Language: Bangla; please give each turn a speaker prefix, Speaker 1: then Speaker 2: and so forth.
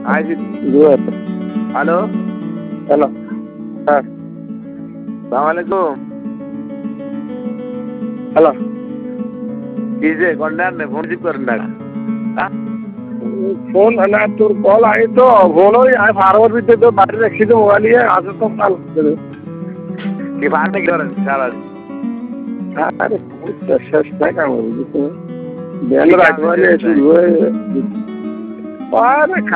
Speaker 1: আইছি। হ্যালো
Speaker 2: হ্যালো, হ্যাঁ,
Speaker 1: সালাম আলাইকুম।
Speaker 2: হ্যালো।
Speaker 1: কি যে কন্যার নে ফোন রিসিভ করেন না?
Speaker 2: ফোন না, তোর কল আই তো ফোন ওই ফার্মার ভিতরে তো বাইরে রাখছি তো মোবাইল নিয়ে আসে তো কাল করে।
Speaker 1: কি ফার্মে কি করেন সারা?
Speaker 2: আরে শেষ নাই কাম বুঝছো, বেল রাখবারে শুরু হয়ে আরে